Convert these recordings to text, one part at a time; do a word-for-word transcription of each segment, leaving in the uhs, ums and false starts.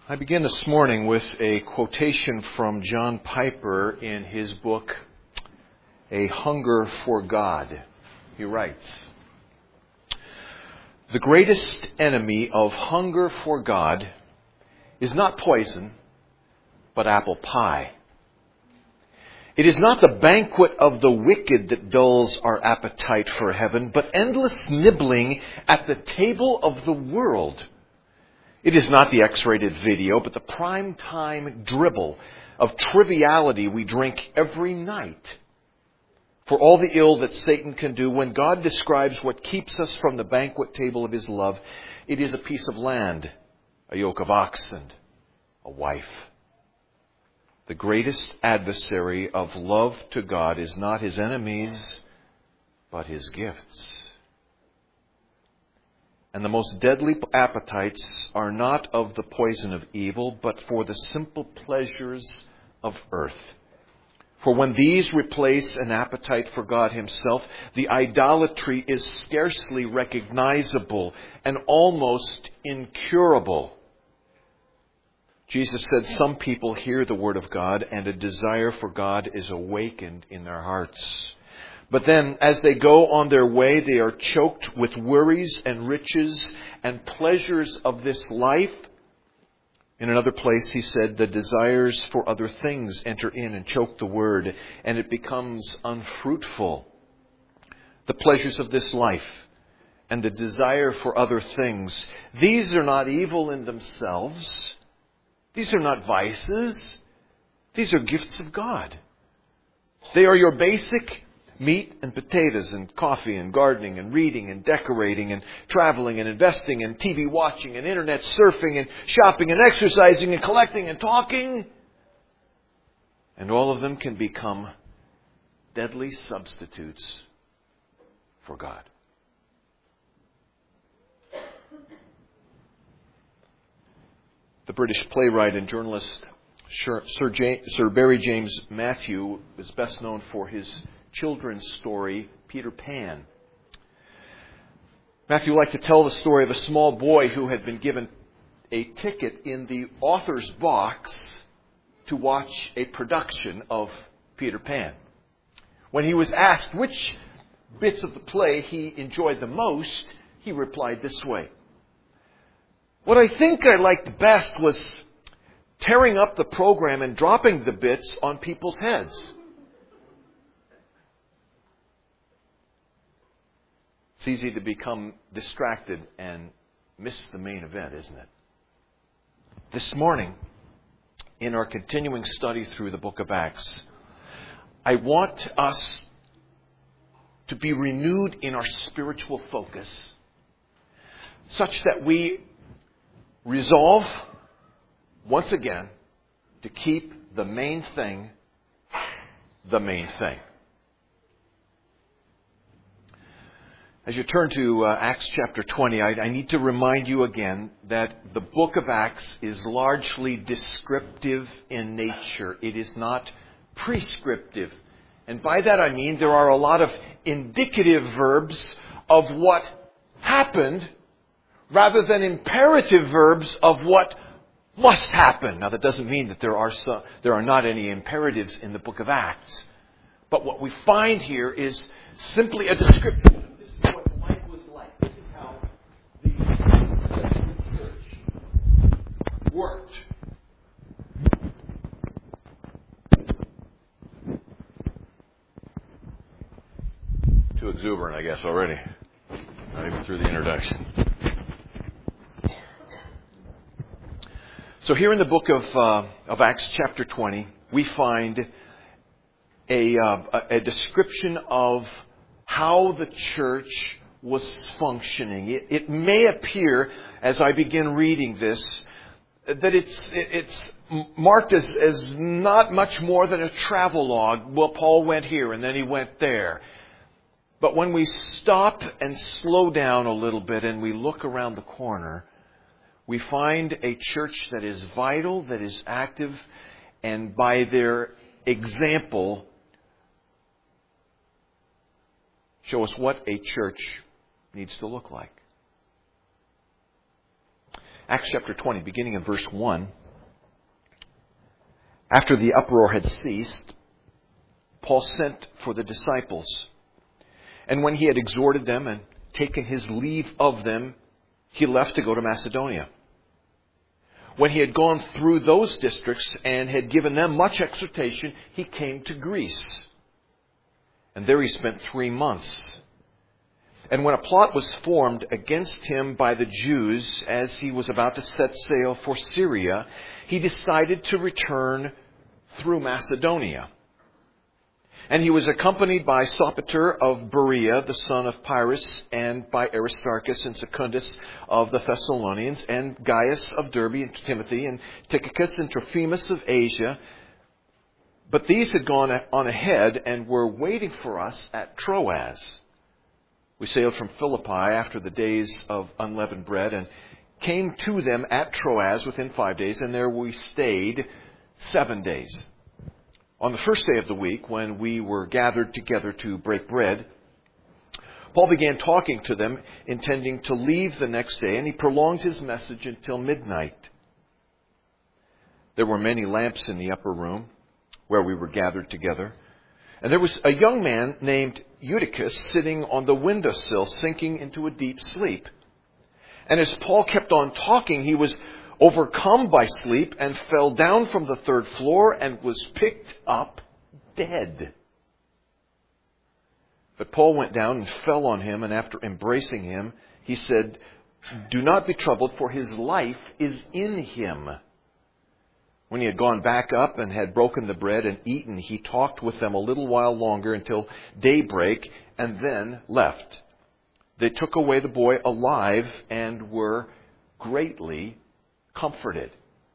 I begin this morning with a quotation from John Piper in his book, A Hunger for God. He writes, "The greatest enemy of hunger for God is not poison, but apple pie. It is not the banquet of the wicked that dulls our appetite for heaven, but endless nibbling at the table of the world. It is not the X-rated video, but the prime-time dribble of triviality we drink every night. For all the ill that Satan can do, when God describes what keeps us from the banquet table of His love, it is a piece of land, a yoke of oxen, a wife. The greatest adversary of love to God is not His enemies, but His gifts. And the most deadly appetites are not of the poison of evil, but for the simple pleasures of earth. For when these replace an appetite for God Himself, the idolatry is scarcely recognizable and almost incurable." Jesus said, "Some people hear the word of God, and a desire for God is awakened in their hearts. But then, as they go on their way, they are choked with worries and riches and pleasures of this life." In another place, He said, "The desires for other things enter in and choke the word, and it becomes unfruitful." The pleasures of this life and the desire for other things, these are not evil in themselves. These are not vices. These are gifts of God. They are your basic meat and potatoes and coffee and gardening and reading and decorating and traveling and investing and T V watching and internet surfing and shopping and exercising and collecting and talking. And all of them can become deadly substitutes for God. The British playwright and journalist Sir, James, Sir Barry James Matthew is best known for his children's story, Peter Pan. Matthew liked to tell the story of a small boy who had been given a ticket in the author's box to watch a production of Peter Pan. When he was asked which bits of the play he enjoyed the most, he replied this way: "What I think I liked best was tearing up the program and dropping the bits on people's heads." It's easy to become distracted and miss the main event, isn't it? This morning, in our continuing study through the book of Acts, I want us to be renewed in our spiritual focus, such that we resolve, once again, to keep the main thing the main thing. As you turn to uh, Acts chapter twenty, I, I need to remind you again that the book of Acts is largely descriptive in nature. It is not prescriptive. And by that I mean there are a lot of indicative verbs of what happened rather than imperative verbs of what must happen. Now that doesn't mean that there are some, there are not any imperatives in the book of Acts. But what we find here is simply a description. This is what life was like. This is how the church worked. Too exuberant, I guess, already. Not even through the introduction. So here in the book of uh, of Acts chapter twenty, we find a, uh, a description of how the church was functioning. It, it may appear, as I begin reading this, that it's it's marked as, as not much more than a travelogue. Well, Paul went here and then he went there. But when we stop and slow down a little bit and we look around the corner, we find a church that is vital, that is active, and by their example, show us what a church needs to look like. Acts chapter twenty, beginning in verse one. After the uproar had ceased, Paul sent for the disciples. And when he had exhorted them and taken his leave of them, he left to go to Macedonia. When he had gone through those districts and had given them much exhortation, he came to Greece. And there he spent three months. And when a plot was formed against him by the Jews as he was about to set sail for Syria, he decided to return through Macedonia. And he was accompanied by Sopater of Berea, the son of Pyrrhus, and by Aristarchus and Secundus of the Thessalonians, and Gaius of Derbe, and Timothy, and Tychicus, and Trophimus of Asia. But these had gone on ahead and were waiting for us at Troas. We sailed from Philippi after the days of unleavened bread and came to them at Troas within five days, and there we stayed seven days. On the first day of the week, when we were gathered together to break bread, Paul began talking to them, intending to leave the next day, and he prolonged his message until midnight. There were many lamps in the upper room where we were gathered together, and there was a young man named Eutychus sitting on the windowsill, sinking into a deep sleep. And as Paul kept on talking, he was overcome by sleep and fell down from the third floor and was picked up dead. But Paul went down and fell on him, and after embracing him, he said, "Do not be troubled, for his life is in him." When he had gone back up and had broken the bread and eaten, he talked with them a little while longer until daybreak, and then left. They took away the boy alive and were greatly comforted.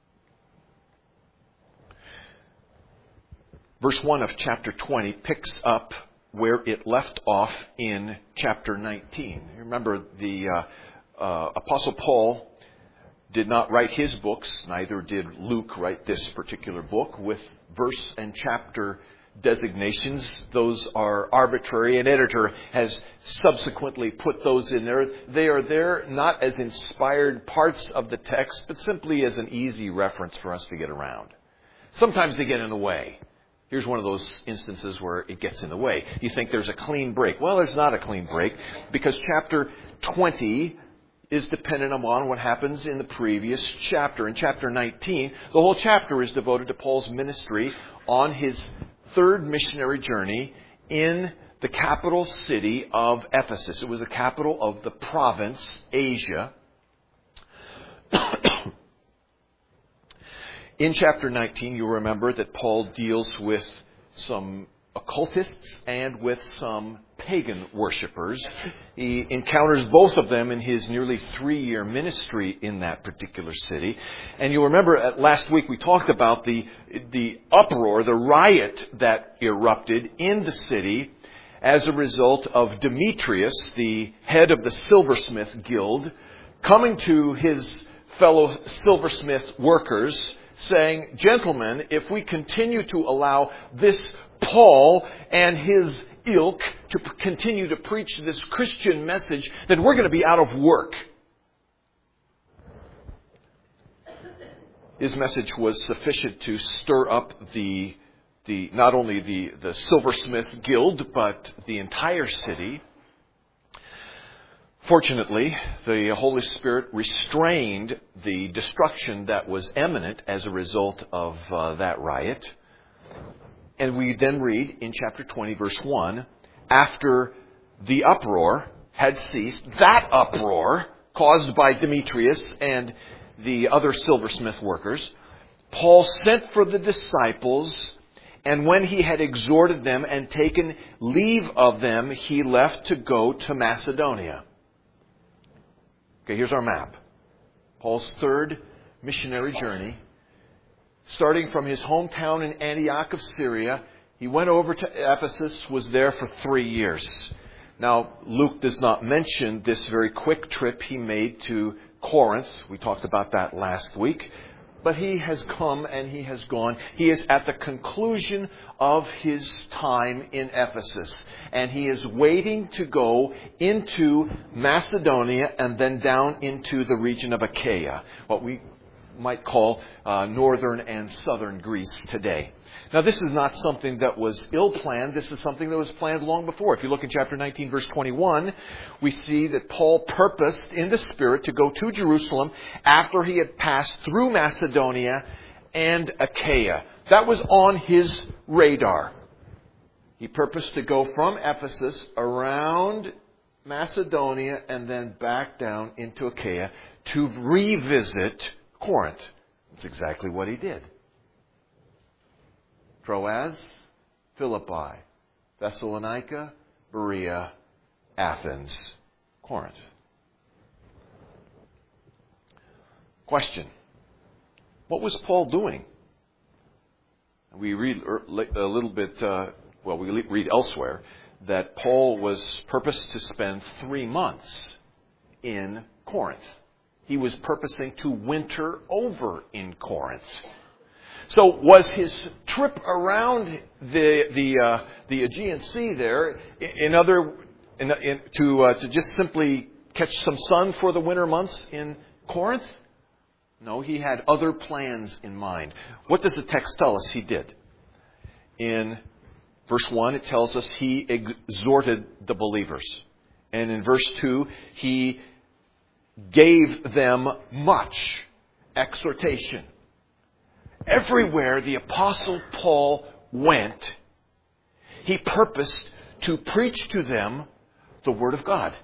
Verse one of chapter twenty picks up where it left off in chapter nineteen. Remember, the uh, uh, Apostle Paul did not write his books, neither did Luke write this particular book with verse and chapter designations. Those are arbitrary. An editor has subsequently put those in there. They are there not as inspired parts of the text, but simply as an easy reference for us to get around. Sometimes they get in the way. Here's one of those instances where it gets in the way. You think there's a clean break. Well, there's not a clean break, because chapter twenty is dependent upon what happens in the previous chapter. In chapter nineteen, the whole chapter is devoted to Paul's ministry on his third missionary journey in the capital city of Ephesus. It was the capital of the province, Asia. In chapter nineteen, you'll remember that Paul deals with some occultists and with some pagan worshippers. He encounters both of them in his nearly three-year ministry in that particular city. And you'll remember uh, last week we talked about the the uproar, the riot that erupted in the city as a result of Demetrius, the head of the silversmith guild, coming to his fellow silversmith workers saying, "Gentlemen, if we continue to allow this Paul and his ilk to p- continue to preach this Christian message, then we're going to be out of work." His message was sufficient to stir up the the not only the, the silversmith guild, but the entire city. Fortunately, the Holy Spirit restrained the destruction that was imminent as a result of uh, that riot. And we then read in chapter twenty, verse one, after the uproar had ceased, that uproar caused by Demetrius and the other silversmith workers, Paul sent for the disciples, and when he had exhorted them and taken leave of them, he left to go to Macedonia. Okay, here's our map. Paul's third missionary journey. Starting from his hometown in Antioch of Syria, he went over to Ephesus, was there for three years. Now, Luke does not mention this very quick trip he made to Corinth. We talked about that last week. But he has come and he has gone. He is at the conclusion of his time in Ephesus. And he is waiting to go into Macedonia and then down into the region of Achaia, what we might call uh, northern and southern Greece today. Now, this is not something that was ill-planned. This is something that was planned long before. If you look in chapter nineteen, verse twenty-one, we see that Paul purposed in the Spirit to go to Jerusalem after he had passed through Macedonia and Achaia. That was on his radar. He purposed to go from Ephesus around Macedonia and then back down into Achaia to revisit Corinth. That's exactly what he did. Troas, Philippi, Thessalonica, Berea, Athens, Corinth. Question. What was Paul doing? We read a little bit, uh, well, we read elsewhere that Paul was purposed to spend three months in Corinth. He was purposing to winter over in Corinth. So was his trip around the the uh, the Aegean Sea there in other in, in, to uh, to just simply catch some sun for the winter months in Corinth? No, he had other plans in mind. What does the text tell us he did? In verse one, it tells us he exhorted the believers, and in verse two, he gave them much exhortation. Everywhere the Apostle Paul went, he purposed to preach to them the Word of God.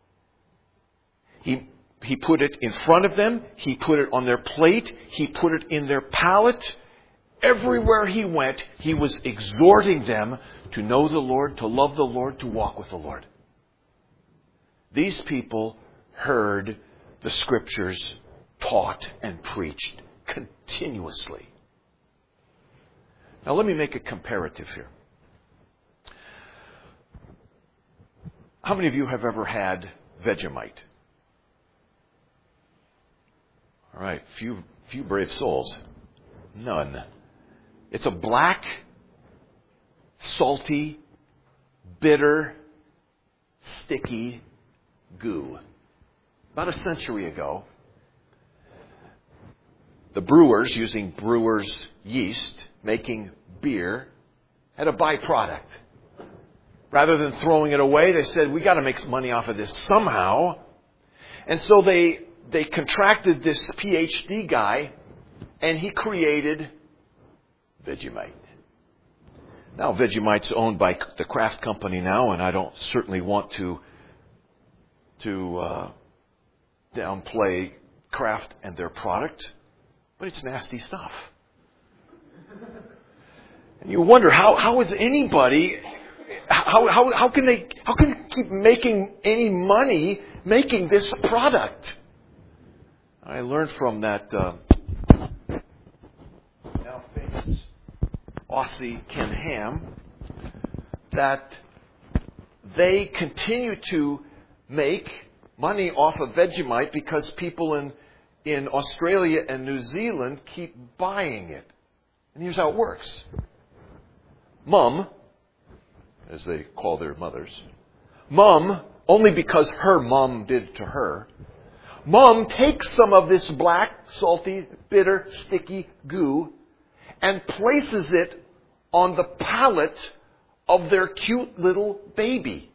He, he put it in front of them. He put it on their plate. He put it in their palate. Everywhere he went, he was exhorting them to know the Lord, to love the Lord, to walk with the Lord. These people heard the Scriptures taught and preached continuously. Now let me make a comparative here. How many of you have ever had Vegemite? All right, few few brave souls. None. It's a black, salty, bitter, sticky goo. About a century ago, the brewers, using brewers' yeast, making beer, had a byproduct. Rather than throwing it away, they said, we got to make some money off of this somehow. And so they they contracted this P H D guy, and he created Vegemite. Now, Vegemite's owned by the Kraft Company now, and I don't certainly want to to uh, downplay Kraft and their product, but it's nasty stuff. And you wonder how how is anybody how how how can they how can they keep making any money making this product? I learned from that uh, now famous Aussie Ken Ham that they continue to make money off of Vegemite because people in in Australia and New Zealand keep buying it. And here's how it works. Mum, as they call their mothers, Mum, only because her mom did to her, Mom takes some of this black, salty, bitter, sticky goo and places it on the palate of their cute little baby.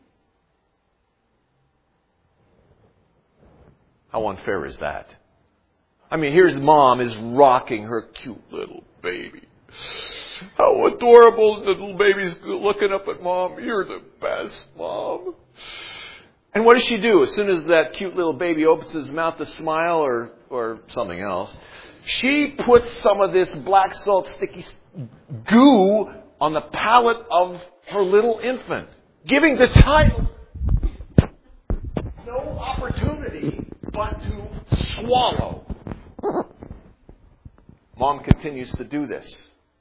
How unfair is that? I mean, here's Mom is rocking her cute little baby. How adorable. The little baby's looking up at Mom. You're the best, Mom. And what does she do? As soon as that cute little baby opens his mouth to smile or, or something else, she puts some of this black salt sticky goo on the palate of her little infant, giving the child no opportunity but to swallow. Mom continues to do this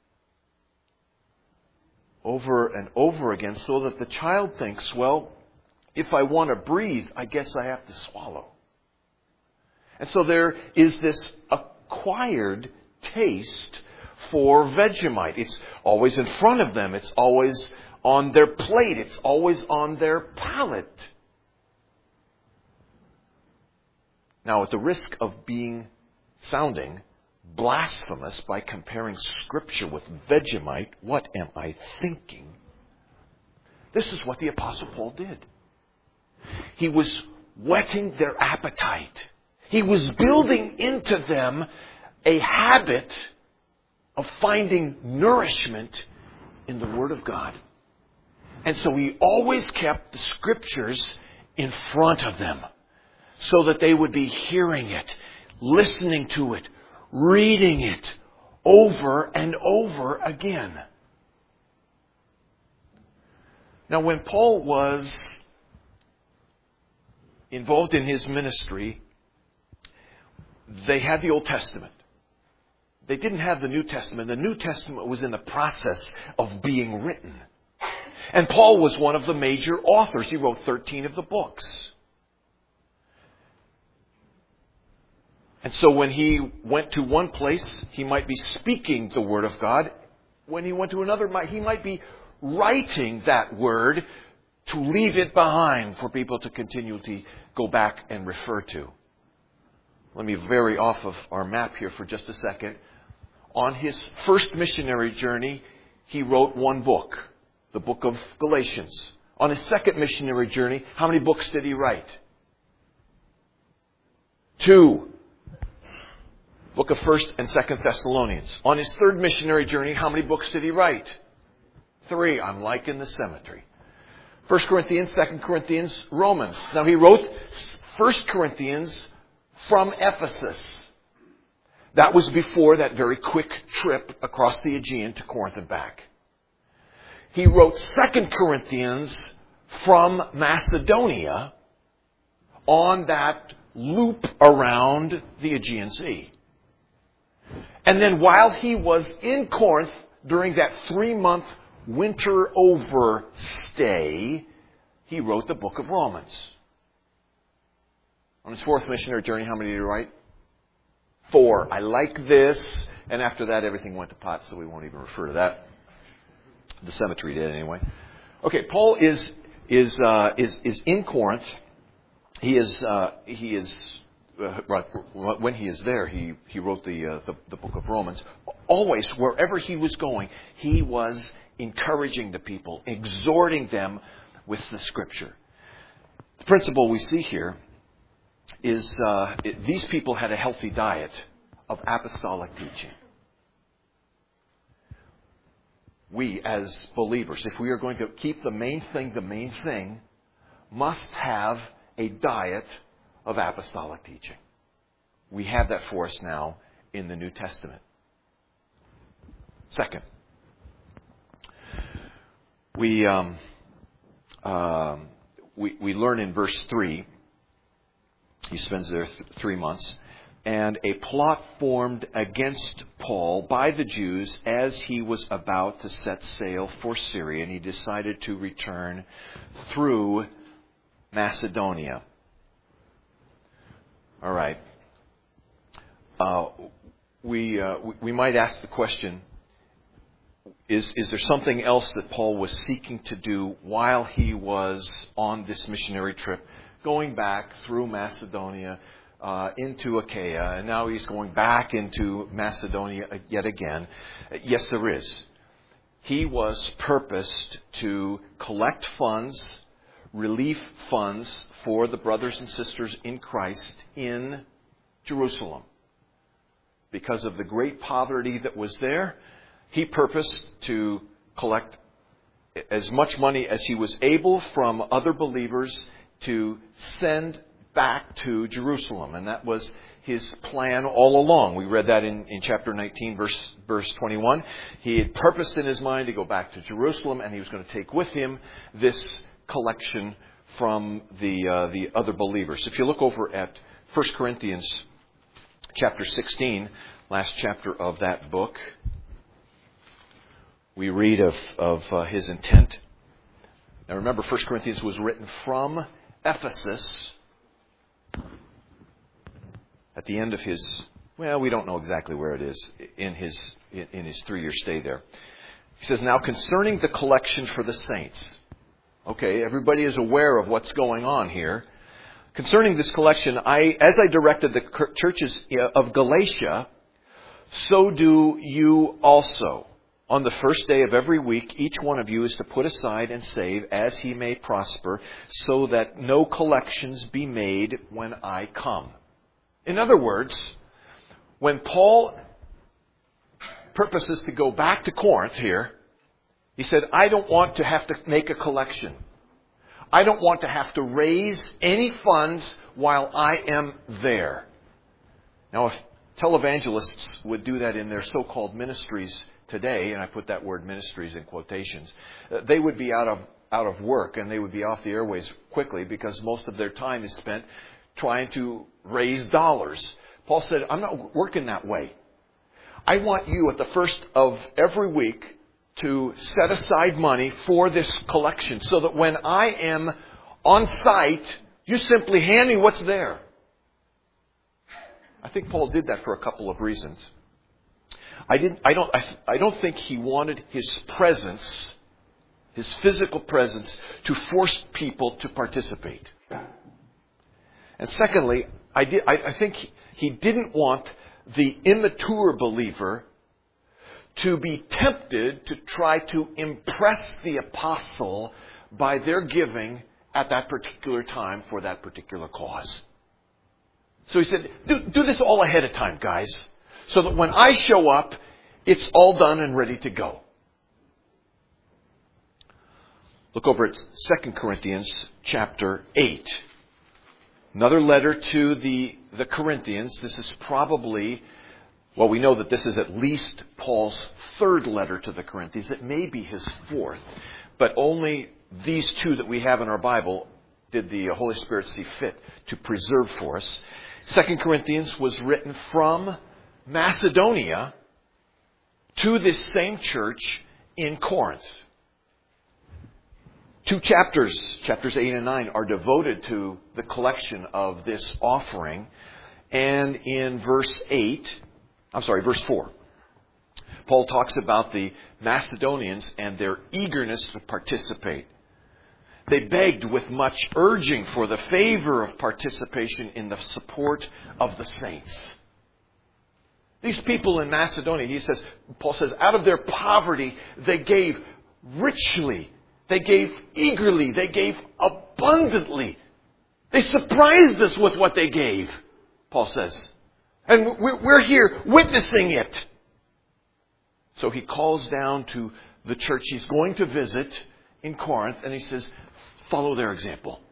over and over again so that the child thinks, well, if I want to breathe, I guess I have to swallow. And so there is this acquired taste for Vegemite. It's always in front of them. It's always on their plate. It's always on their palate. Now, at the risk of being sounding blasphemous by comparing Scripture with Vegemite, what am I thinking? This is what the Apostle Paul did. He was whetting their appetite. He was building into them a habit of finding nourishment in the Word of God. And so he always kept the Scriptures in front of them so that they would be hearing it, listening to it, reading it over and over again. Now, when Paul was involved in his ministry, they had the Old Testament. They didn't have the New Testament. The New Testament was in the process of being written. And Paul was one of the major authors. He wrote thirteen of the books. And so when he went to one place, he might be speaking the Word of God. When he went to another, he might be writing that Word to leave it behind for people to continually go back and refer to. Let me vary off of our map here for just a second. On his first missionary journey, he wrote one book, the book of Galatians. On his second missionary journey, how many books did he write? Two. Book of First and Second Thessalonians. On his third missionary journey, how many books did he write? Three. I'm like in the cemetery. First Corinthians, Second Corinthians, Romans. Now he wrote First Corinthians from Ephesus. That was before that very quick trip across the Aegean to Corinth and back. He wrote Second Corinthians from Macedonia on that loop around the Aegean Sea. And then while he was in Corinth during that three-month winter over stay, he wrote the book of Romans. On his fourth missionary journey, how many did he write? Four. I like this. And after that, everything went to pot, so we won't even refer to that. The cemetery did anyway. Okay, Paul is is uh, is is in Corinth. He is uh, he is uh, when he is there. He he wrote the, uh, the the book of Romans. Always, wherever he was going, he was encouraging the people, exhorting them with the Scripture. The principle we see here is uh, it, these people had a healthy diet of apostolic teaching. We, as believers, if we are going to keep the main thing the main thing, must have a diet of apostolic teaching. We have that for us now in the New Testament. Second, we um, um, we, we learn in verse three. He spends there th- three months. And a plot formed against Paul by the Jews as he was about to set sail for Syria. And he decided to return through Macedonia. All right. Uh, we, uh, we we might ask the question, is, is there something else that Paul was seeking to do while he was on this missionary trip, going back through Macedonia, Uh, into Achaia, and now he's going back into Macedonia yet again? Yes, there is. He was purposed to collect funds, relief funds for the brothers and sisters in Christ in Jerusalem. Because of the great poverty that was there, he purposed to collect as much money as he was able from other believers to send back to Jerusalem. And that was his plan all along. We read that in, in chapter nineteen, verse, verse twenty-one. He had purposed in his mind to go back to Jerusalem, and he was going to take with him this collection from the, uh, the other believers. If you look over at First Corinthians chapter sixteen, last chapter of that book, we read of, of uh, his intent. Now remember, First Corinthians was written from Ephesus at the end of his, Well, we don't know exactly where it is in his in his three-year stay there. He says, now concerning the collection for the saints. Okay, everybody is aware of what's going on here. Concerning this collection, I, as I directed the churches of Galatia, so do you also. On the first day of every week, each one of you is to put aside and save as he may prosper, so that no collections be made when I come. In other words, when Paul purposes to go back to Corinth here, he said, I don't want to have to make a collection. I don't want to have to raise any funds while I am there. Now, if televangelists would do that in their so-called ministries today, and I put that word ministries in quotations, they would be out of out of work and they would be off the airways quickly because most of their time is spent trying to raise dollars. Paul said, I'm not working that way. I want you at the first of every week to set aside money for this collection so that when I am on site, you simply hand me what's there. I think Paul did that for a couple of reasons. I didn't. I don't. I, I don't think he wanted his presence, his physical presence, to force people to participate. And secondly, I did. I, I think he, he didn't want the immature believer to be tempted to try to impress the apostle by their giving at that particular time for that particular cause. So he said, do, do this all ahead of time, guys, so that when I show up, it's all done and ready to go. Look over at Second Corinthians chapter eight. Another letter to the, the Corinthians. This is probably, well, we know that this is at least Paul's third letter to the Corinthians. It may be his fourth, but only these two that we have in our Bible did the Holy Spirit see fit to preserve for us. Second Corinthians was written from Macedonia to this same church in Corinth. Two chapters, chapters eight and nine, are devoted to the collection of this offering. And in verse eight, I'm sorry, verse four, Paul talks about the Macedonians and their eagerness to participate. They begged with much urging for the favor of participation in the support of the saints. These people in Macedonia, he says, Paul says, out of their poverty, they gave richly. They gave eagerly. They gave abundantly. They surprised us with what they gave, Paul says. And we're here witnessing it. So he calls down to the church he's going to visit in Corinth, and he says, follow their example.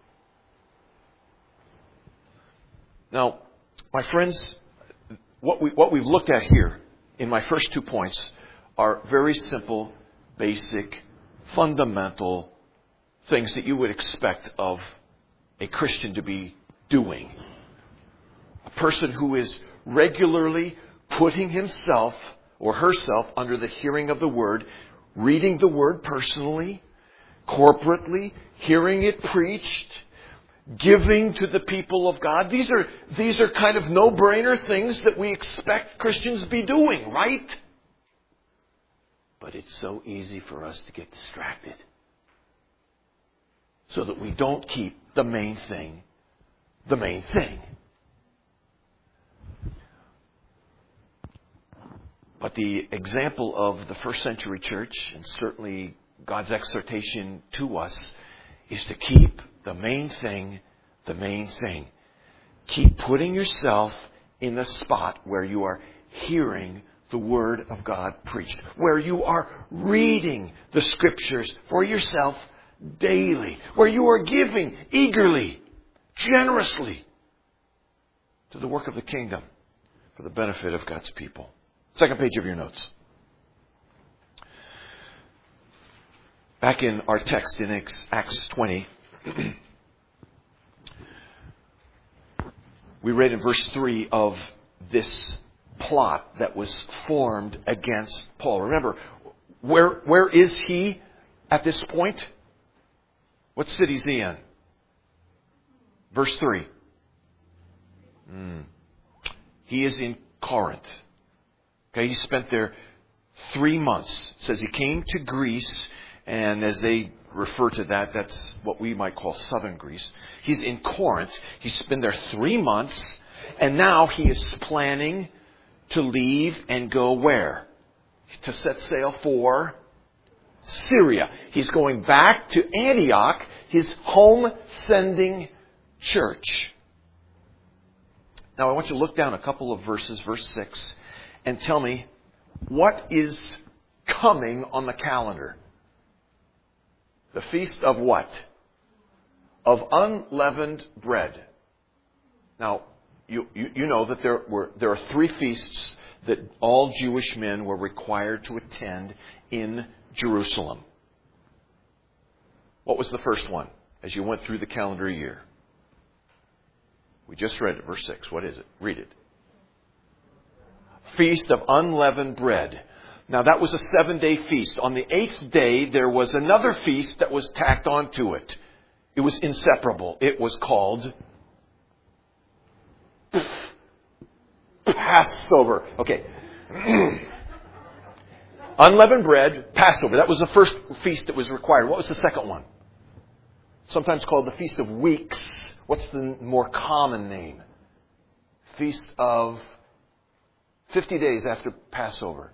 Now, my friends, what, we, what we've looked at here in my first two points are very simple, basic, fundamental things that you would expect of a Christian to be doing. A person who is regularly putting himself or herself under the hearing of the Word, reading the Word personally, corporately, hearing it preached, giving to the people of God. These are, these are kind of no-brainer things that we expect Christians to be doing, right? But it's so easy for us to get distracted so that we don't keep the main thing the main thing. But the example of the first century church, and certainly God's exhortation to us, is to keep the main thing the main thing. Keep putting yourself in the spot where you are hearing the Word of God preached, where you are reading the Scriptures for yourself daily, where you are giving eagerly, generously to the work of the kingdom for the benefit of God's people. Second page of your notes. Back in our text in Acts twenty, we read in verse three of this plot that was formed against Paul. Remember, where where is he at this point? What city is he in? Verse three. Mm. He is in Corinth. Okay, he spent there three months. It says he came to Greece, and as they refer to that, that's what we might call southern Greece. He's in Corinth. He's been there three months, and now he is planning to leave and go where? To set sail for Syria. He's going back to Antioch, his home-sending church. Now I want you to look down a couple of verses, verse six, and tell me what is coming on the calendar. The feast of what? Of unleavened bread. Now, you, you, you know that there were there are three feasts that all Jewish men were required to attend in Jerusalem. What was the first one as you went through the calendar year? We just read it, verse six. What is it? Read it. Feast of unleavened bread. Now that was a seven-day feast. On the eighth day, there was another feast that was tacked onto it. It was inseparable. It was called Passover. Okay. Unleavened bread, Passover. That was the first feast that was required. What was the second one? Sometimes called the Feast of Weeks. What's the more common name? Feast of fifty days after Passover.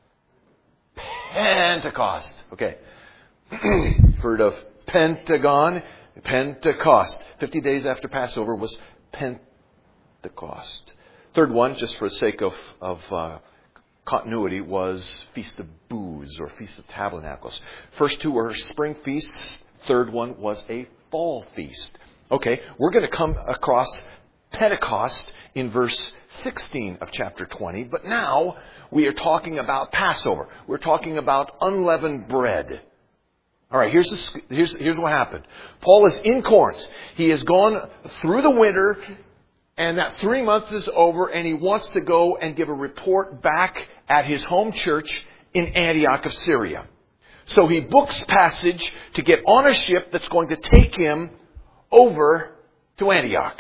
Pentecost. Okay. Heard of Pentagon? Pentecost. fifty days after Passover was Pentecost. Third one, just for the sake of, of uh, continuity, was Feast of Booths or Feast of Tabernacles. First two were spring feasts. Third one was a fall feast. Okay, we're going to come across Pentecost in verse sixteen of chapter twenty. But now we are talking about Passover. We're talking about unleavened bread. All right, here's, the, here's, here's what happened. Paul is in Corinth. He has gone through the winter, and that three months is over, and he wants to go and give a report back at his home church in Antioch of Syria. So he books passage to get on a ship that's going to take him over to Antioch.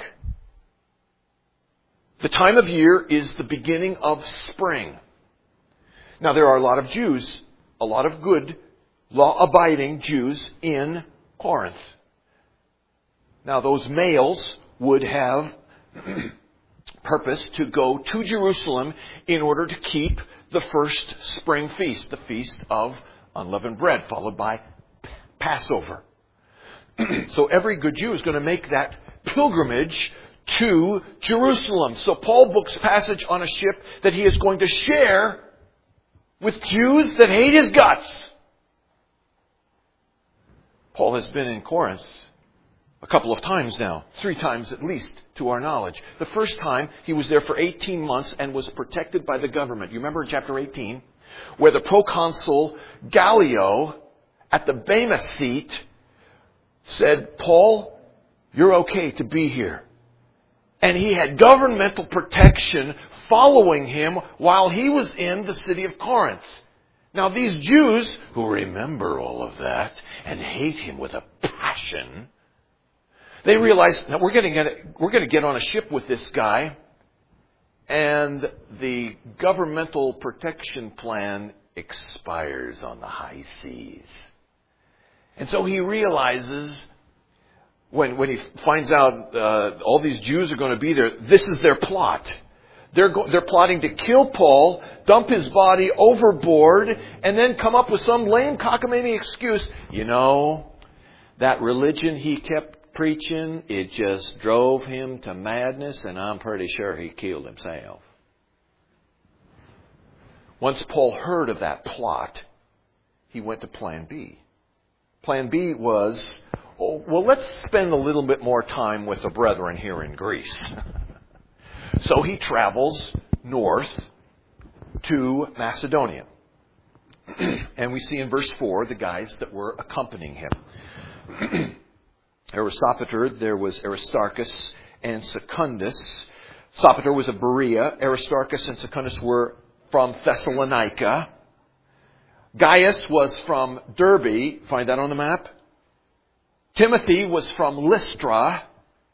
The time of year is the beginning of spring. Now there are a lot of Jews, a lot of good, law-abiding Jews in Corinth. Now those males would have purpose to go to Jerusalem in order to keep the first spring feast, the Feast of Unleavened Bread, followed by Passover. So every good Jew is going to make that pilgrimage to Jerusalem. So Paul books passage on a ship that he is going to share with Jews that hate his guts. Paul has been in Corinth a couple of times now, three times at least, to our knowledge. The first time, he was there for eighteen months and was protected by the government. You remember in chapter eighteen, where the proconsul Gallio at the Bema seat said, Paul, you're okay to be here. And he had governmental protection following him while he was in the city of Corinth. Now these Jews, who remember all of that and hate him with a passion, they realize, now we're going to get, we're going to get on a ship with this guy, and the governmental protection plan expires on the high seas. And so he realizes, when, when he finds out uh, all these Jews are going to be there, this is their plot. They're, go- they're plotting to kill Paul, dump his body overboard, and then come up with some lame cockamamie excuse. You know, that religion he kept preaching, it just drove him to madness, and I'm pretty sure he killed himself. Once Paul heard of that plot, he went to plan B. Plan B was, oh, well, let's spend a little bit more time with the brethren here in Greece. So he travels north to Macedonia. And we see in verse four the guys that were accompanying him. Aristopater, there was Aristarchus and Secundus. Sopater was of Berea. Aristarchus and Secundus were from Thessalonica. Gaius was from Derbe. Find that on the map. Timothy was from Lystra.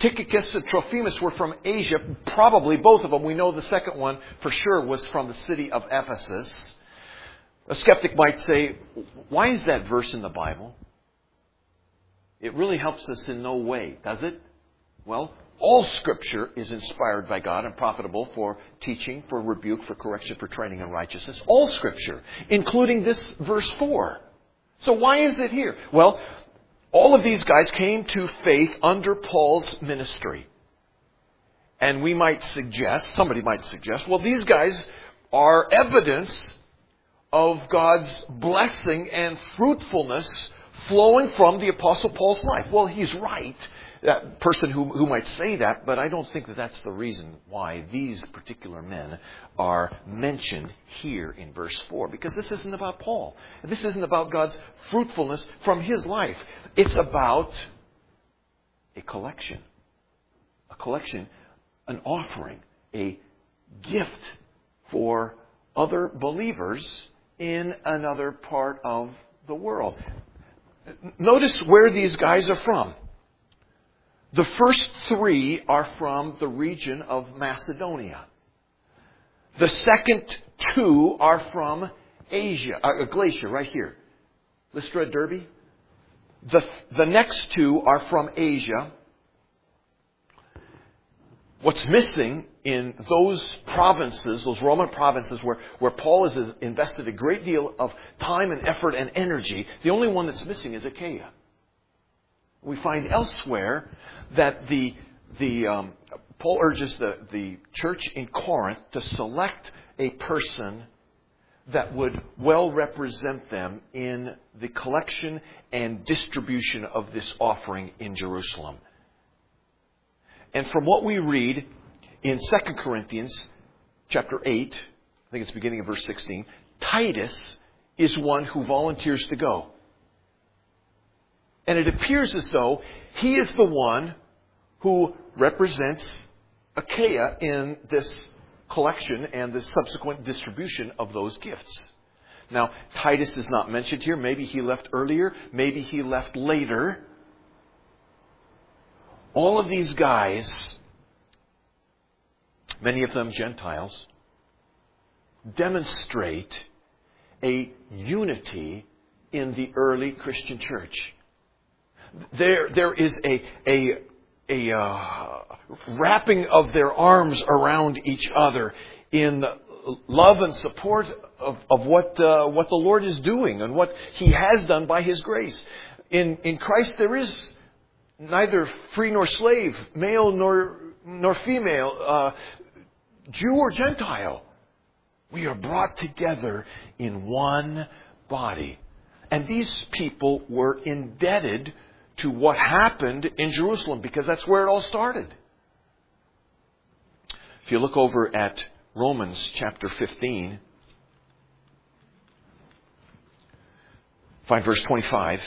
Tychicus and Trophimus were from Asia, probably both of them. We know the second one for sure was from the city of Ephesus. A skeptic might say, why is that verse in the Bible? It really helps us in no way, does it? Well, all Scripture is inspired by God and profitable for teaching, for rebuke, for correction, for training in righteousness. All Scripture, including this verse four. So why is it here? Well, all of these guys came to faith under Paul's ministry. And we might suggest, somebody might suggest, well, these guys are evidence of God's blessing and fruitfulness flowing from the Apostle Paul's life. Well, he's right, that person who, who might say that, but I don't think that that's the reason why these particular men are mentioned here in verse four. Because this isn't about Paul. This isn't about God's fruitfulness from his life. It's about a collection. A collection, an offering, a gift for other believers in another part of the world. Notice where these guys are from. The first three are from the region of Macedonia. The second two are from Asia, uh, Galatia, right here. Lystra, Derbe. The, the next two are from Asia. What's missing in those provinces, those Roman provinces where, where Paul has invested a great deal of time and effort and energy, the only one that's missing is Achaia. We find elsewhere that the the um, Paul urges the, the church in Corinth to select a person that would well represent them in the collection and distribution of this offering in Jerusalem. And from what we read in Second Corinthians chapter eight, I think it's beginning of verse sixteen, Titus is one who volunteers to go. And it appears as though he is the one who represents Achaia in this collection and the subsequent distribution of those gifts. Now, Titus is not mentioned here. Maybe he left earlier. Maybe he left later. All of these guys, many of them Gentiles, demonstrate a unity in the early Christian church. There, there is a, a, a uh, wrapping of their arms around each other in love and support of, of what, uh, what the Lord is doing and what He has done by His grace. In, in Christ there is neither free nor slave, male nor, nor female, uh, Jew or Gentile. We are brought together in one body. And these people were indebted to what happened in Jerusalem, because that's where it all started. If you look over at Romans chapter fifteen, find verse twenty-five.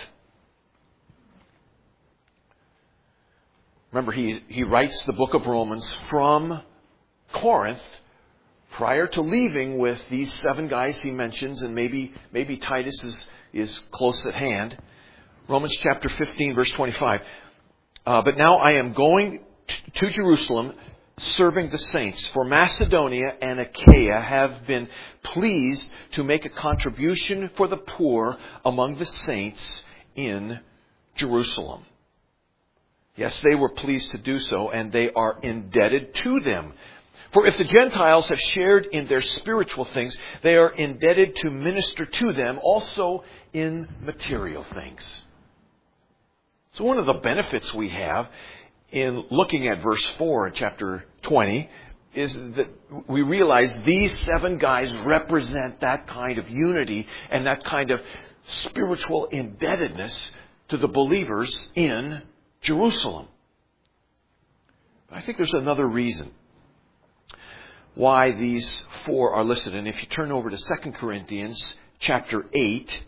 Remember, he, he writes the book of Romans from Corinth prior to leaving with these seven guys he mentions, and maybe maybe Titus is, is close at hand. Romans chapter fifteen, verse twenty-five. Uh, but now I am going t- to Jerusalem, serving the saints. For Macedonia and Achaia have been pleased to make a contribution for the poor among the saints in Jerusalem. Yes, they were pleased to do so, and they are indebted to them. For if the Gentiles have shared in their spiritual things, they are indebted to minister to them also in material things. So one of the benefits we have in looking at verse four in chapter twenty is that we realize these seven guys represent that kind of unity and that kind of spiritual indebtedness to the believers in Jerusalem. But I think there's another reason why these four are listed. And if you turn over to Second Corinthians chapter eight,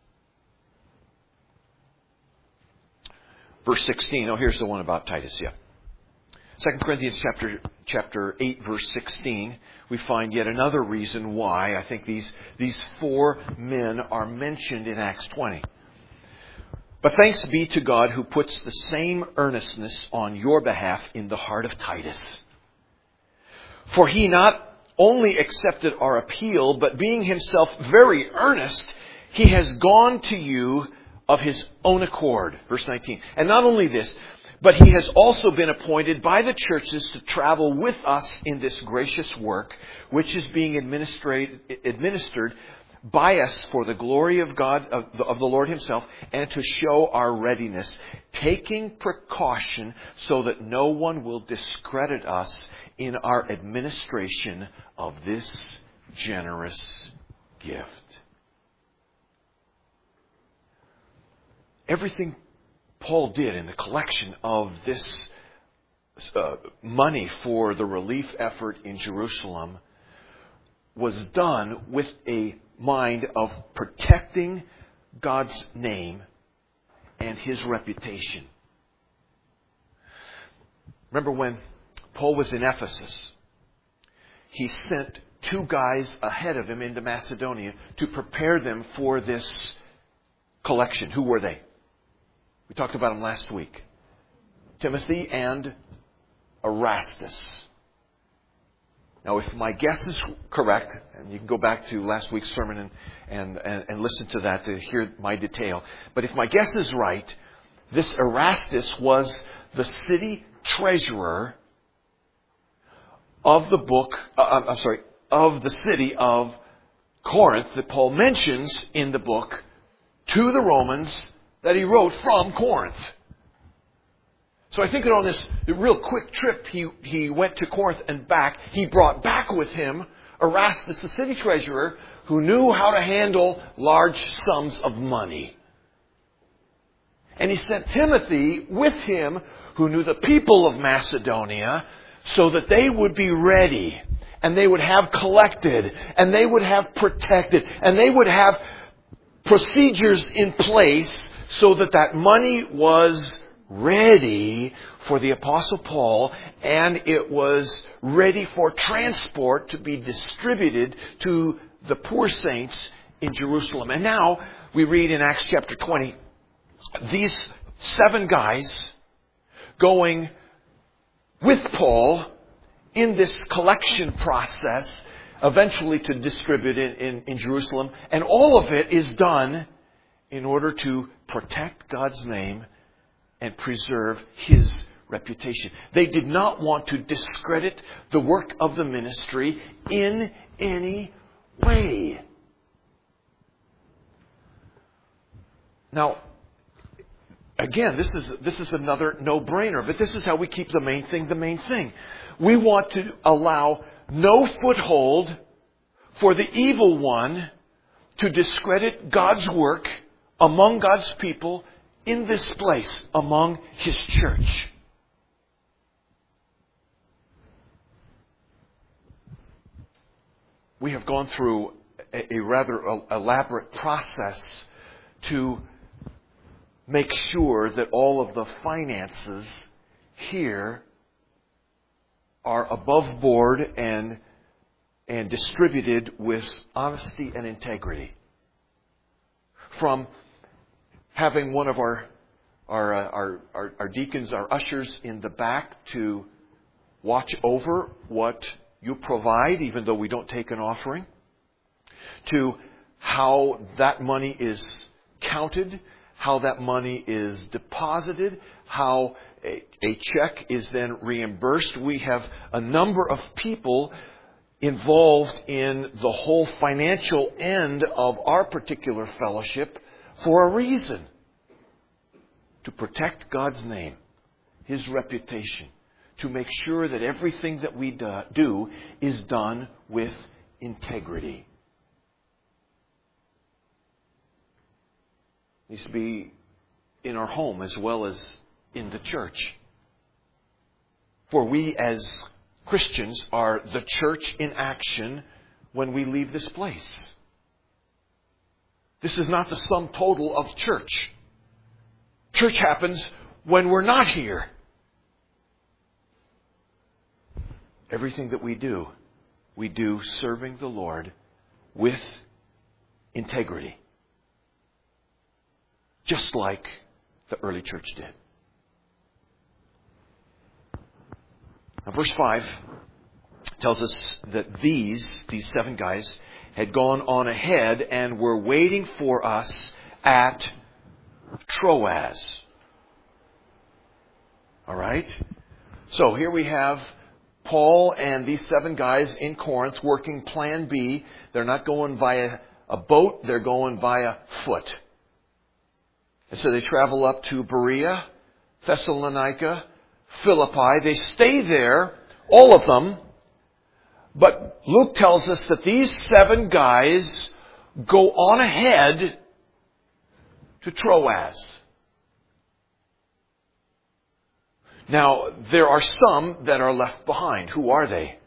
verse sixteen. Oh, here's the one about Titus, yeah. Second Corinthians chapter chapter eight, verse sixteen, we find yet another reason why I think these, these four men are mentioned in Acts twenty. But thanks be to God who puts the same earnestness on your behalf in the heart of Titus. For he not only accepted our appeal, but being himself very earnest, he has gone to you of his own accord. Verse nineteen. And not only this, but he has also been appointed by the churches to travel with us in this gracious work, which is being administered, administered by us for the glory of God, of the, of the Lord himself, and to show our readiness, taking precaution so that no one will discredit us in our administration of this generous gift. Everything Paul did in the collection of this uh, money for the relief effort in Jerusalem was done with a mind of protecting God's name and his reputation. Remember when Paul was in Ephesus, he sent two guys ahead of him into Macedonia to prepare them for this collection. Who were they? We talked about them last week. Timothy and Erastus. Now, if my guess is correct, and you can go back to last week's sermon and, and, and, and listen to that to hear my detail. But if my guess is right, this Erastus was the city treasurer of the book, uh, I'm sorry, of the city of Corinth that Paul mentions in the book to the Romans that he wrote from Corinth. So I think that on this real quick trip he, he went to Corinth and back, he brought back with him Erastus, the city treasurer, who knew how to handle large sums of money. And he sent Timothy with him, who knew the people of Macedonia, so that they would be ready, and they would have collected, and they would have protected, and they would have procedures in place so that that money was ready for the Apostle Paul, and it was ready for transport to be distributed to the poor saints in Jerusalem. And now we read in Acts chapter twenty, these seven guys going with Paul in this collection process, eventually to distribute it in, in Jerusalem. And all of it is done in order to protect God's name and preserve his reputation. They did not want to discredit the work of the ministry in any way. Now, again, this is this is another no-brainer, but this is how we keep the main thing the main thing. We want to allow no foothold for the evil one to discredit God's work among God's people in this place, among his church. We have gone through a, a rather elaborate process to make sure that all of the finances here are above board and and distributed with honesty and integrity. From having one of our our, uh, our our our deacons, our ushers in the back to watch over what you provide, even though we don't take an offering, to how that money is counted, how that money is deposited, how a, a check is then reimbursed. We have a number of people involved in the whole financial end of our particular fellowship for a reason. To protect God's name, his reputation, to make sure that everything that we do is done with integrity. It needs to be in our home as well as in the church. For we as Christians are the church in action when we leave this place. This is not the sum total of church. Church happens when we're not here. Everything that we do, we do serving the Lord with integrity. Just like the early church did. Now, verse five tells us that these, these seven guys, had gone on ahead and were waiting for us at Troas. All right? So here we have Paul and these seven guys in Corinth working plan B. They're not going via a boat, they're going via foot. And so they travel up to Berea, Thessalonica, Philippi. They stay there, all of them. But Luke tells us that these seven guys go on ahead to Troas. Now, there are some that are left behind. Who are they?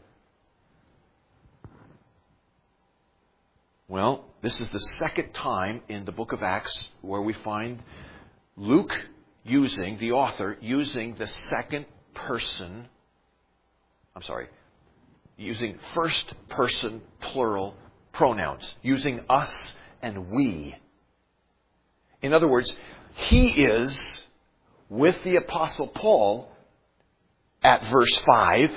Well, this is the second time in the book of Acts where we find Luke using, the author, using the second person, I'm sorry, using first person plural pronouns, using us and we. In other words, he is with the Apostle Paul at verse five,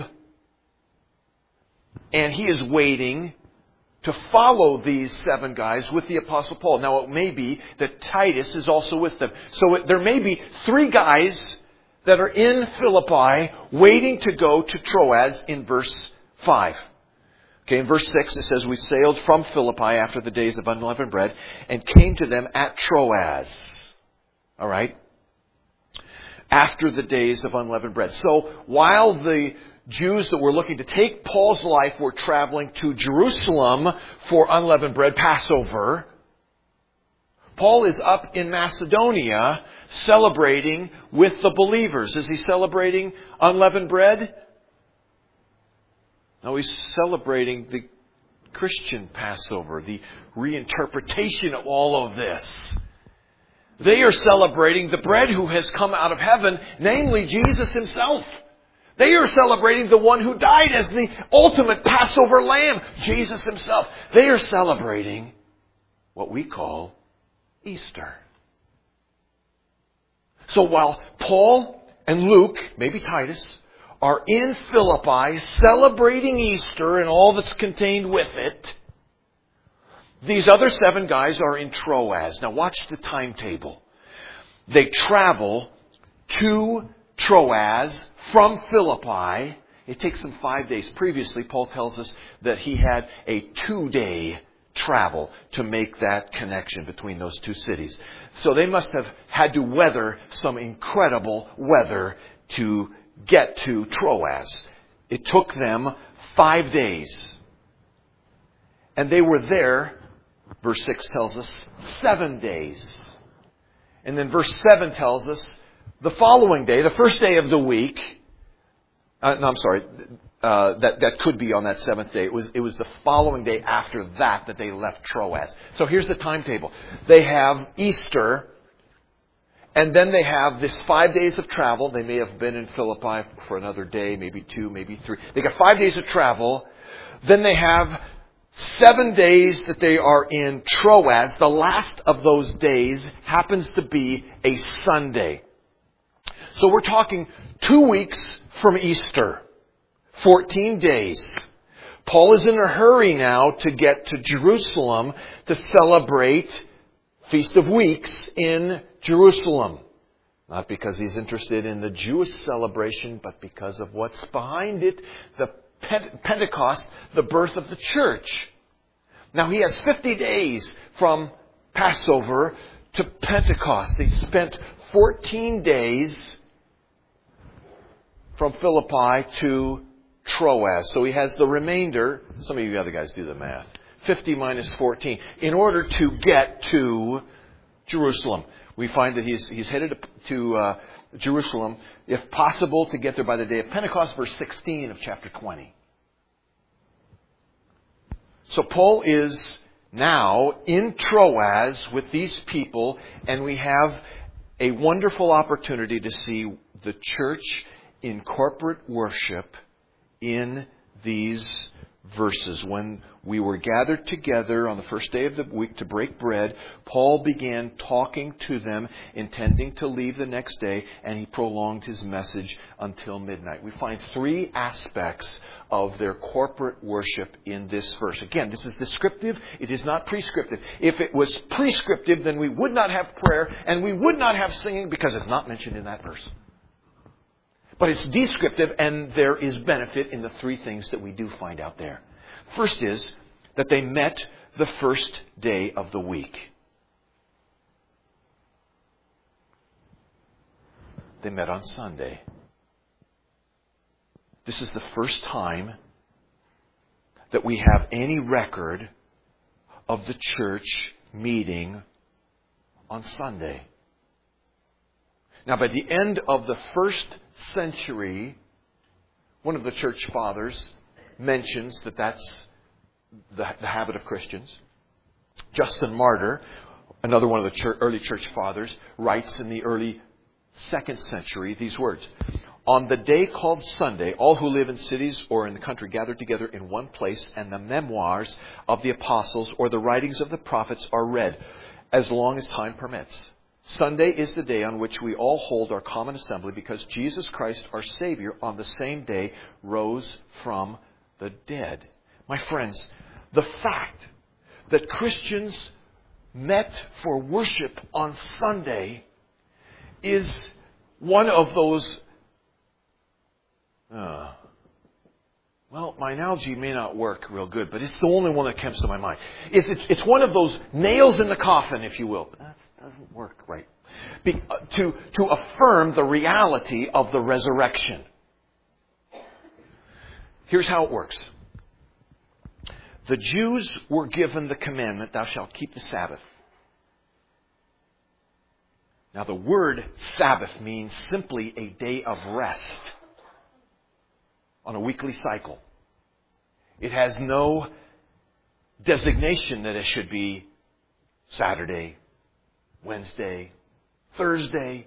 and he is waiting to follow these seven guys with the Apostle Paul. Now, it may be that Titus is also with them. So it, there may be three guys that are in Philippi waiting to go to Troas in verse five. Okay, in verse six it says, we sailed from Philippi after the days of unleavened bread and came to them at Troas. All right? After the days of unleavened bread. So while the Jews that were looking to take Paul's life were traveling to Jerusalem for unleavened bread, Passover, Paul is up in Macedonia celebrating with the believers. Is he celebrating unleavened bread? No, he's celebrating the Christian Passover, the reinterpretation of all of this. They are celebrating the bread who has come out of heaven, namely Jesus himself. They are celebrating the one who died as the ultimate Passover lamb, Jesus himself. They are celebrating what we call Easter. So while Paul and Luke, maybe Titus, are in Philippi celebrating Easter and all that's contained with it, these other seven guys are in Troas. Now watch the timetable. They travel to Troas from Philippi. It takes them five days. Previously, Paul tells us that he had a two-day travel to make that connection between those two cities. So they must have had to weather some incredible weather to get to Troas. It took them five days. And they were there, verse six tells us, seven days. And then verse seven tells us the following day, the first day of the week, uh, no, I'm sorry, uh, that, that could be on that seventh day. It was, it was the following day after that that they left Troas. So here's the timetable. They have Easter, and then they have this five days of travel. They may have been in Philippi for another day, maybe two, maybe three. They got five days of travel. Then they have seven days that they are in Troas. The last of those days happens to be a Sunday. So we're talking two weeks from Easter. fourteen days. Paul is in a hurry now to get to Jerusalem to celebrate Feast of Weeks in Jerusalem. Not because he's interested in the Jewish celebration, but because of what's behind it, the Pentecost, the birth of the church. Now he has fifty days from Passover to Pentecost. He spent fourteen days from Philippi to Troas. So he has the remainder, some of you other guys do the math, fifty minus fourteen, in order to get to Jerusalem. We find that he's, he's headed to uh, Jerusalem, if possible, to get there by the day of Pentecost, verse sixteen of chapter twenty. So Paul is now in Troas with these people, and we have a wonderful opportunity to see the church in corporate worship in these verses when we were gathered together on the first day of the week to break bread. Paul began talking to them, intending to leave the next day, and he prolonged his message until midnight. We find three aspects of their corporate worship in this verse. Again, this is descriptive. It is not prescriptive. If it was prescriptive, then we would not have prayer and we would not have singing because it's not mentioned in that verse. But it's descriptive, and there is benefit in the three things that we do find out there. First is that they met the first day of the week. They met on Sunday. This is the first time that we have any record of the church meeting on Sunday. Now, by the end of the first century, one of the church fathers mentions that that's the, the habit of Christians. Justin Martyr, another one of the church, early church fathers, writes in the early second century these words. On the day called Sunday, all who live in cities or in the country gather together in one place, and the memoirs of the apostles or the writings of the prophets are read, as long as time permits. Sunday is the day on which we all hold our common assembly, because Jesus Christ, our Savior, on the same day rose from the dead. My friends, the fact that Christians met for worship on Sunday is one of those, uh, well, my analogy may not work real good, but it's the only one that comes to my mind. It's, it's, it's one of those nails in the coffin, if you will. But that doesn't work right. Be, uh, to, to affirm the reality of the resurrection. Here's how it works. The Jews were given the commandment, thou shalt keep the Sabbath. Now, the word Sabbath means simply a day of rest on a weekly cycle. It has no designation that it should be Saturday, Wednesday, Thursday.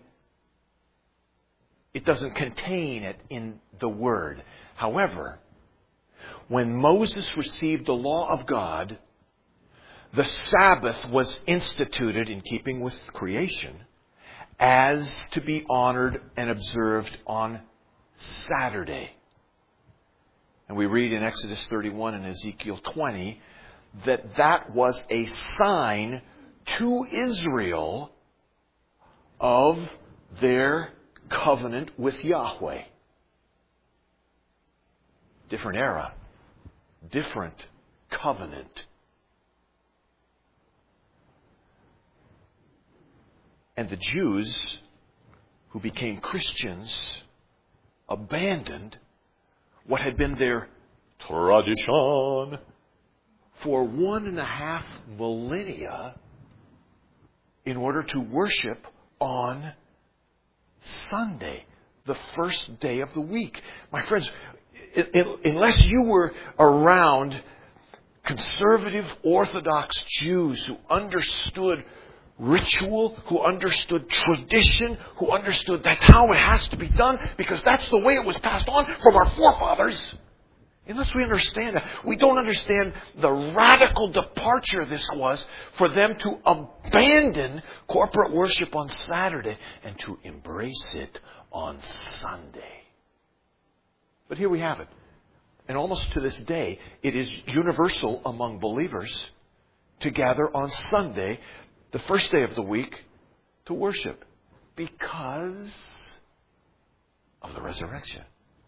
It doesn't contain it in the word. However, when Moses received the law of God, the Sabbath was instituted in keeping with creation as to be honored and observed on Saturday. And we read in Exodus thirty-one and Ezekiel twenty that that was a sign to Israel of their covenant with Yahweh. Different era. Different covenant. And the Jews who became Christians abandoned what had been their tradition for one and a half millennia in order to worship on Sunday, the first day of the week. My friends, unless you were around conservative Orthodox Jews who understood ritual, who understood tradition, who understood that's how it has to be done because that's the way it was passed on from our forefathers. Unless we understand that, we don't understand the radical departure this was for them to abandon corporate worship on Saturday and to embrace it on Sunday. But here we have it. And almost to this day, it is universal among believers to gather on Sunday, the first day of the week, to worship because of the resurrection.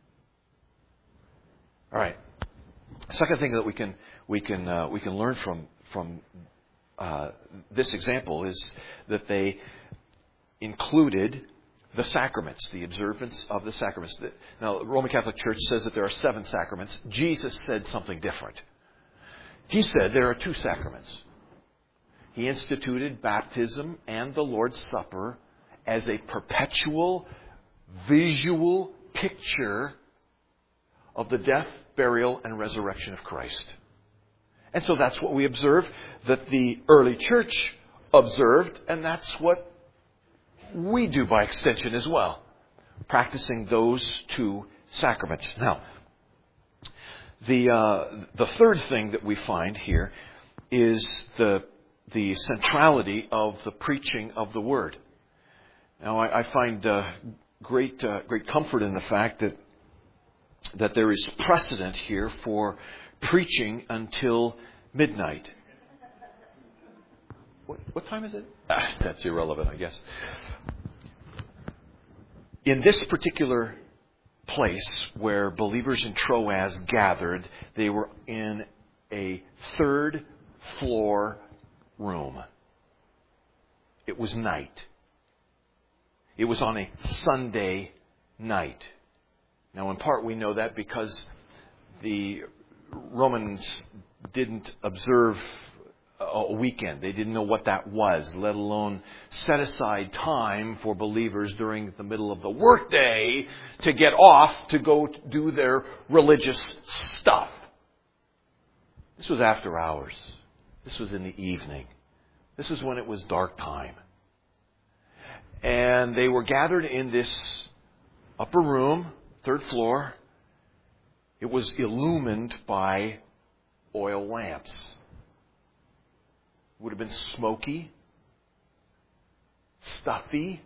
All right. Second thing that we can we can uh, we can learn from from uh, this example is that they included the sacraments, the observance of the sacraments. Now, the Roman Catholic Church says that there are seven sacraments. Jesus said something different. He said there are two sacraments. He instituted baptism and the Lord's Supper as a perpetual visual picture of the death, burial, and resurrection of Christ. And so that's what we observe, that the early church observed, and that's what we do by extension as well, practicing those two sacraments. Now, The uh, the third thing that we find here is the the centrality of the preaching of the Word. Now, I, I find uh, great uh, great comfort in the fact that that there is precedent here for preaching until midnight. What, what time is it? Ah, that's irrelevant, I guess. In this particular place where believers in Troas gathered, they were in a third floor room. It was night. It was on a Sunday night. Now, in part, we know that because the Romans didn't observe a weekend. They didn't know what that was, let alone set aside time for believers during the middle of the workday to get off to go do their religious stuff. This was after hours. This was in the evening. This is when it was dark time. And they were gathered in this upper room, third floor. It was illumined by oil lamps. It would have been smoky, stuffy,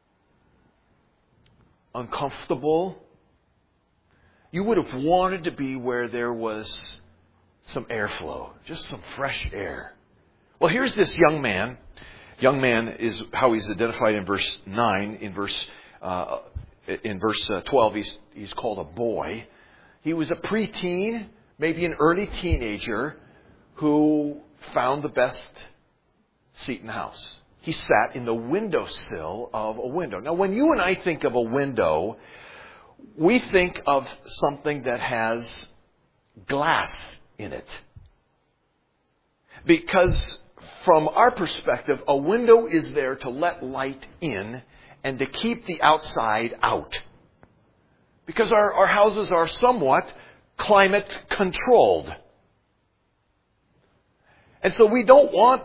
uncomfortable. You would have wanted to be where there was some airflow, just some fresh air. Well, here's this young man. Young man is how he's identified in verse nine. In verse uh, in verse twelve, he's he's called a boy. He was a preteen, maybe an early teenager, who found the best seat in the house. He sat in the windowsill of a window. Now, when you and I think of a window, we think of something that has glass in it. Because from our perspective, a window is there to let light in and to keep the outside out. Because our, our houses are somewhat climate controlled. And so we don't want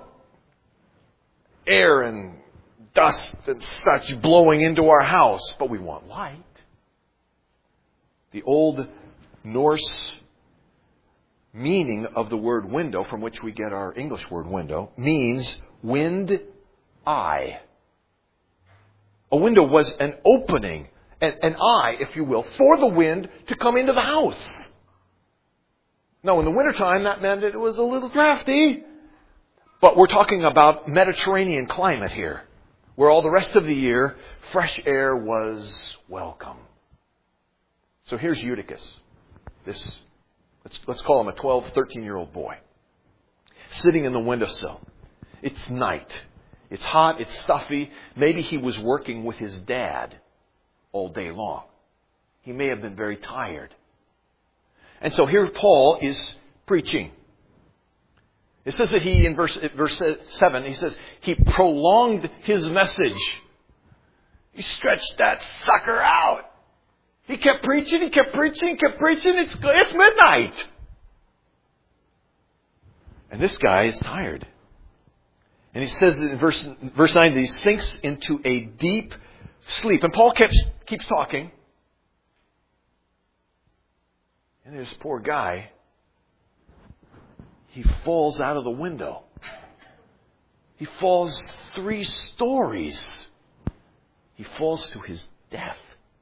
air and dust and such blowing into our house, but we want light. The old Norse meaning of the word window, from which we get our English word window, means wind eye. A window was an opening, an, an eye, if you will, for the wind to come into the house. Now, in the wintertime, that meant it was a little drafty. But we're talking about Mediterranean climate here, where all the rest of the year, fresh air was welcome. So here's Eutychus, this, let's, let's call him a twelve, thirteen-year-old boy, sitting in the windowsill. It's night. It's hot. It's stuffy. Maybe he was working with his dad all day long. He may have been very tired. And so here Paul is preaching. It says that he, in verse, verse seven, he says, he prolonged his message. He stretched that sucker out. He kept preaching, he kept preaching, he kept preaching. It's, it's midnight. And this guy is tired. And he says in verse, verse nine that he sinks into a deep sleep. And Paul keeps, keeps talking. And this poor guy, he falls out of the window. He falls three stories. He falls to his death.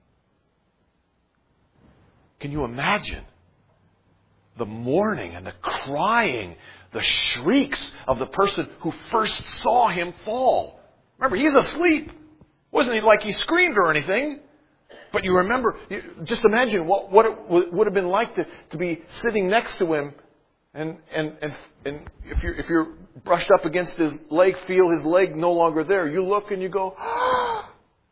Can you imagine the mourning and the crying, the shrieks of the person who first saw him fall? Remember, he's asleep. Wasn't it like he screamed or anything? But you remember, just imagine what, what it would have been like to, to be sitting next to him. And and and and if you're if you're brushed up against his leg, feel his leg no longer there. You look and you go, ah!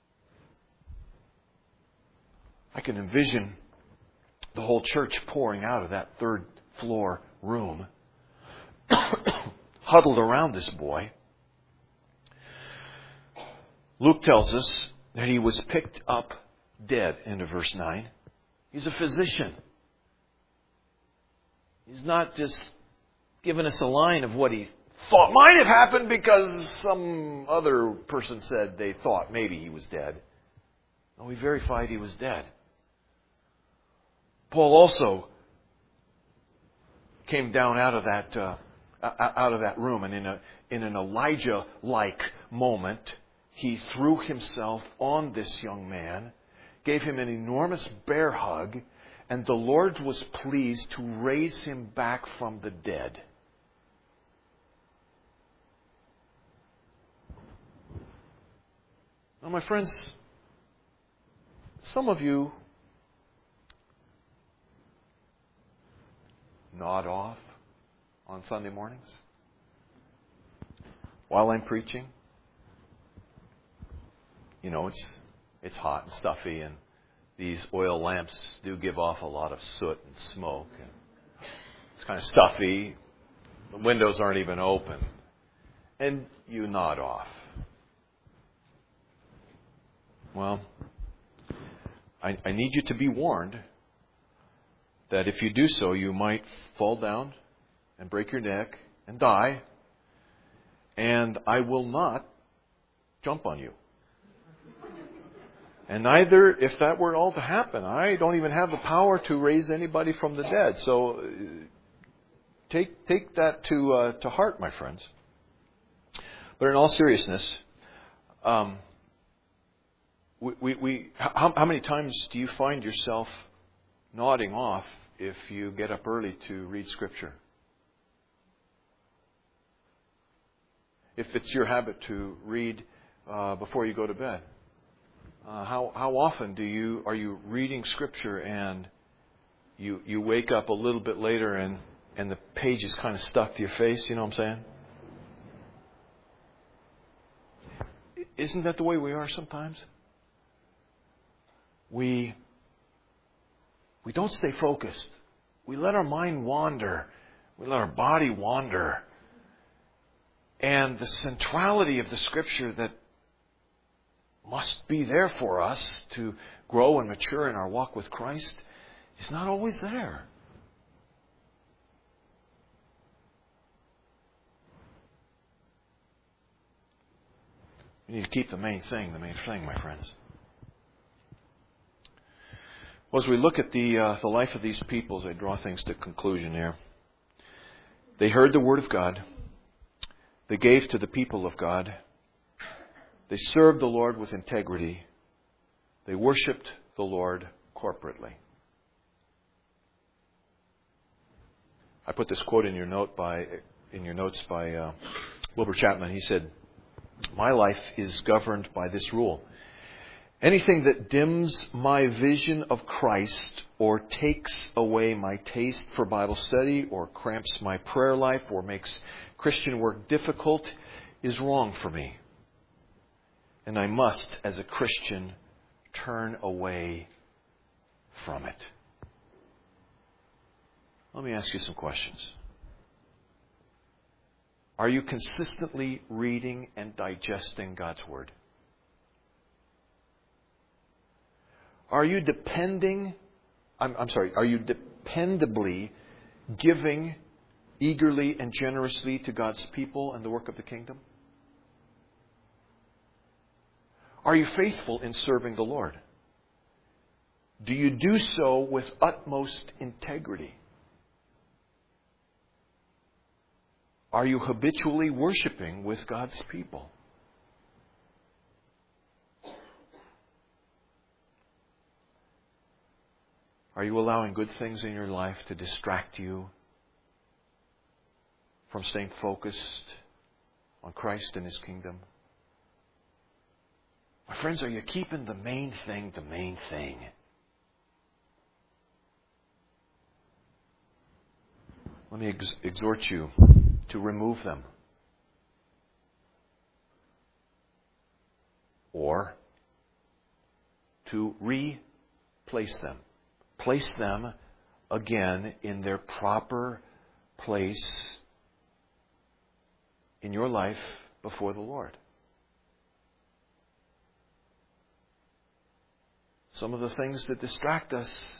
I can envision the whole church pouring out of that third floor room, huddled around this boy. Luke tells us that he was picked up dead, end of verse nine. He's a physician. He's not just giving us a line of what he thought might have happened because some other person said they thought maybe he was dead. No, he verified he was dead. Paul also came down out of that uh, out of that room, and in a in an Elijah-like moment, he threw himself on this young man, gave him an enormous bear hug, and the Lord was pleased to raise him back from the dead. Now, my friends, some of you nod off on Sunday mornings while I'm preaching. You know, it's it's hot and stuffy, and these oil lamps do give off a lot of soot and smoke, and it's kind of stuffy. The windows aren't even open, and you nod off. Well, I, I need you to be warned that if you do so, you might fall down and break your neck and die, and I will not jump on you. And neither, if that were all to happen, I don't even have the power to raise anybody from the dead. So take take that to uh, to heart, my friends. But in all seriousness, um, we, we, we how, how many times do you find yourself nodding off if you get up early to read Scripture? If it's your habit to read uh, before you go to bed, uh, how how often do you are you reading Scripture and you you wake up a little bit later and and the page is kind of stuck to your face? You know what I'm saying? Isn't that the way we are sometimes? We we don't stay focused. We let our mind wander. We let our body wander. And the centrality of the Scripture that must be there for us to grow and mature in our walk with Christ is not always there. We need to keep the main thing, the main thing, my friends. Well, as we look at the uh, the life of these people, as I draw things to conclusion here, they heard the Word of God. They gave to the people of God. They served the Lord with integrity. They worshipped the Lord corporately. I put this quote in your note by in your notes by uh, Wilbur Chapman. He said, "My life is governed by this rule. Anything that dims my vision of Christ or takes away my taste for Bible study or cramps my prayer life or makes Christian work difficult is wrong for me. And I must, as a Christian, turn away from it." Let me ask you some questions. Are you consistently reading and digesting God's Word? Are you depending, I'm, I'm sorry, are you dependably giving eagerly and generously to God's people and the work of the kingdom? Are you faithful in serving the Lord? Do you do so with utmost integrity? Are you habitually worshiping with God's people? Are you allowing good things in your life to distract you from staying focused on Christ and His kingdom? My friends, are you keeping the main thing the main thing? Let me ex- exhort you to remove them. Or to replace them. Place them again in their proper place in your life before the Lord. Some of the things that distract us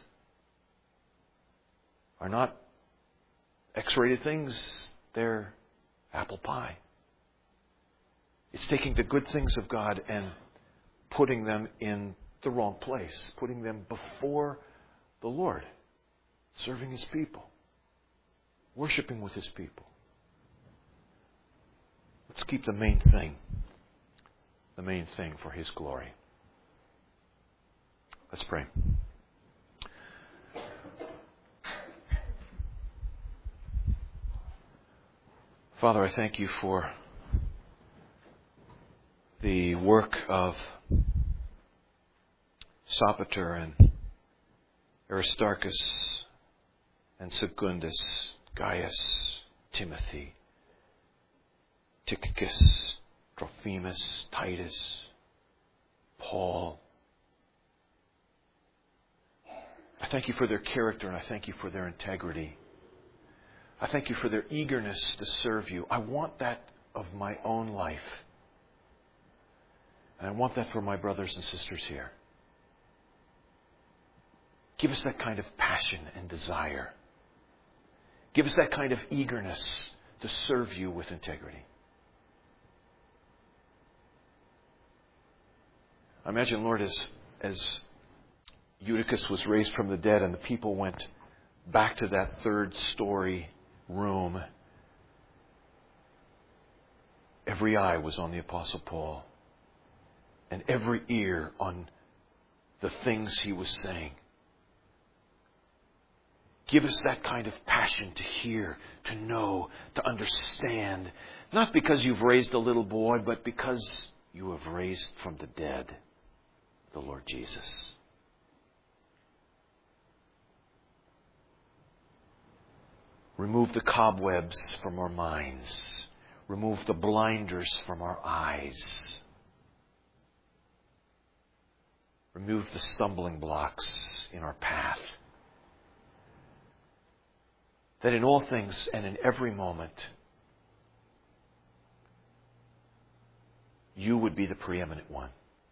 are not X-rated things. They're apple pie. It's taking the good things of God and putting them in the wrong place. Putting them before the Lord. Serving His people. worshiping with His people. Let's keep the main thing, the main thing for His glory. Let's pray. Father, I thank You for the work of Sopater and Aristarchus and Secundus, Gaius, Timothy, Tychicus, Trophimus, Titus, Paul. I thank You for their character, and I thank You for their integrity. I thank You for their eagerness to serve You. I want that of my own life. And I want that for my brothers and sisters here. Give us that kind of passion and desire. Give us that kind of eagerness to serve You with integrity. I imagine, Lord, as, as Eutychus was raised from the dead and the people went back to that third story room, every eye was on the Apostle Paul and every ear on the things he was saying. Give us that kind of passion to hear, to know, to understand, not because You've raised a little boy, but because You have raised from the dead the Lord Jesus. Remove the cobwebs from our minds. Remove the blinders from our eyes. Remove the stumbling blocks in our path. That in all things and in every moment, You would be the preeminent one.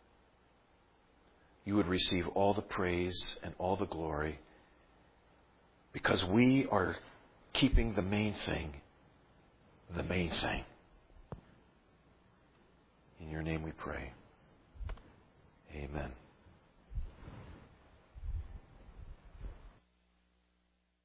You would receive all the praise and all the glory, because we are keeping the main thing, the main thing. In Your name we pray. Amen.